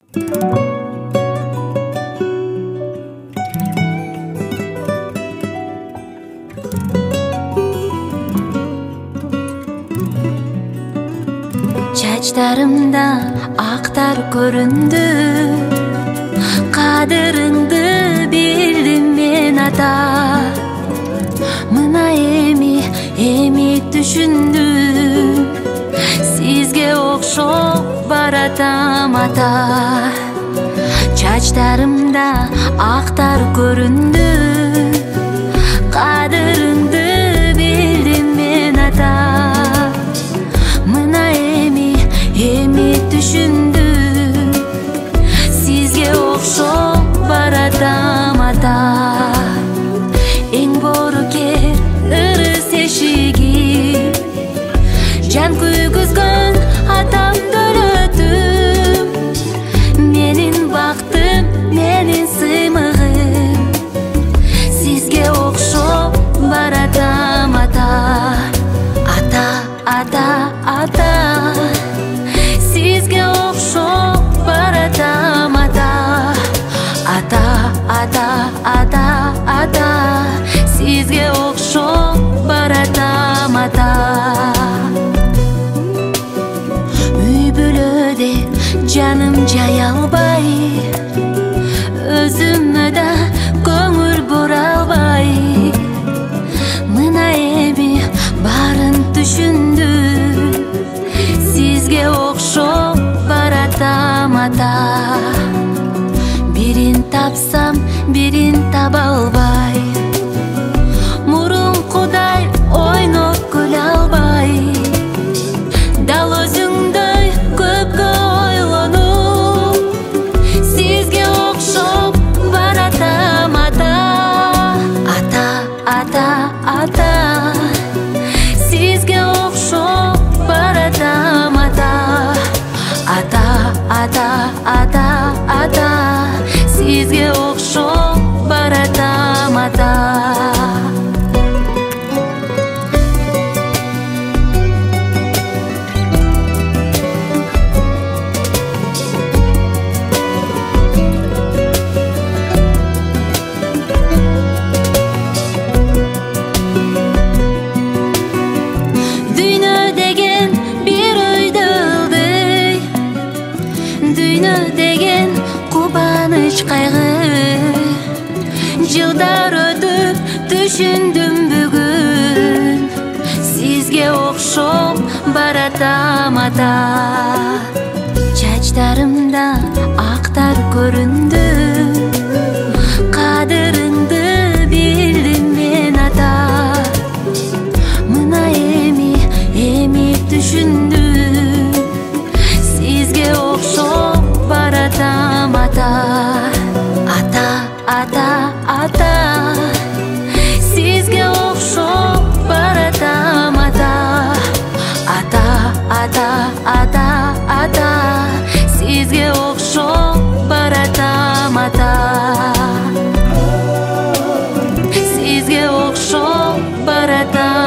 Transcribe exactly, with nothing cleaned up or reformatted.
Чачтарымда актар көрүндү, кадырыңды билдим мен ата. Мына эми эми түшүндүм, сизге окшоп баратам ата. Чачтарымда актар көрүндү, кадырыңды билдим мен ата. Мына эми эми түшүндүм, сизге окшоп баратам ата. Эң боорукер ырыс эшиги, жан күйгүзгөн атамды өлөтүм. Менин бактым, менин сыймыгым, сизге окшоп баратам ата. Ата, ата, ата, сизге окшоп баратам ата. Ата, ата, ата, ата, сизге окшоп баратам ата. Үй бүлөдө жаным жай албай, өзүмө да көңүл бура албай. Мына эми баарын түшүндүм, сизге окшоп баратам ата. Бирин тапсам, бирин таба албай, мурункудай ойноп күлө албай. Дал өзүңдөй көпкө ойлонуп, сизге окшоп баратам ата. Ата, ата, ата, сизге окшоп баратам ата. Ата, ата, ата, ата, сизге окшоп баратам ата. Дүйнө деген бир өйдө ылдый, дүйнө деген кубаныч кайгы. Жылдар өтүп түшүндүм бүгүн, сизге окшоп баратам ата. Чачтарымда актар көрүндү, кадырыңды билдим мен ата. Мына эми эми түшүндүм, сизге окшоп баратам ата. Ата, ата, ата, сизге окшоп баратам ата. Ата, ата, ата, ата, сизге окшоп баратам ата. Сизге окшоп баратам